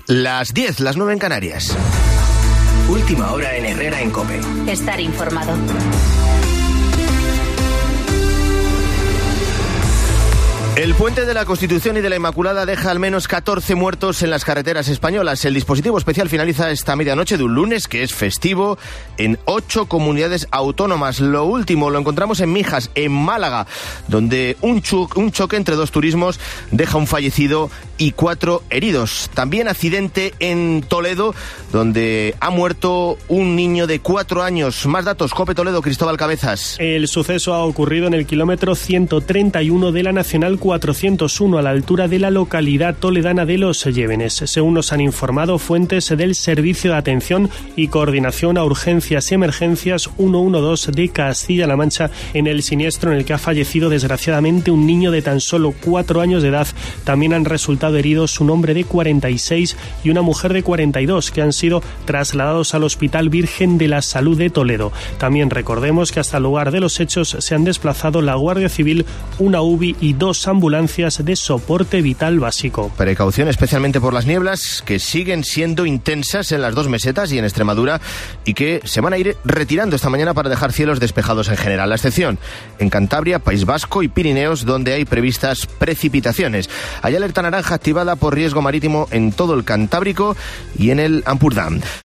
Las 10, las 9 en Canarias. Última hora en Herrera en COPE. Estar informado. El puente de la Constitución y de la Inmaculada deja al menos 14 muertos en las carreteras españolas. El dispositivo especial finaliza esta medianoche de un lunes, que es festivo, en 8 comunidades autónomas. Lo último lo encontramos en Mijas, en Málaga, donde un choque entre 2 turismos deja un fallecido y 4 heridos. También accidente en Toledo, donde ha muerto un niño de 4 años. Más datos, COPE Toledo, Cristóbal Cabezas. El suceso ha ocurrido en el kilómetro 131 de la Nacional 401, a la altura de la localidad toledana de Los Llévenes. Según nos han informado fuentes del Servicio de Atención y Coordinación a Urgencias y Emergencias 112 de Castilla-La Mancha, en el siniestro en el que ha fallecido desgraciadamente un niño de tan solo 4 años de edad, también han resultado heridos un hombre de 46 y una mujer de 42, que han sido trasladados al Hospital Virgen de la Salud de Toledo. También recordemos que hasta el lugar de los hechos se han desplazado la Guardia Civil, una UBI y 2 ambulancias de soporte vital básico. Precaución especialmente por las nieblas, que siguen siendo intensas en las 2 mesetas y en Extremadura, y que se van a ir retirando esta mañana para dejar cielos despejados en general. La excepción en Cantabria, País Vasco y Pirineos, donde hay previstas precipitaciones. Hay alerta naranja activada por riesgo marítimo en todo el Cantábrico y en el Ampurdán.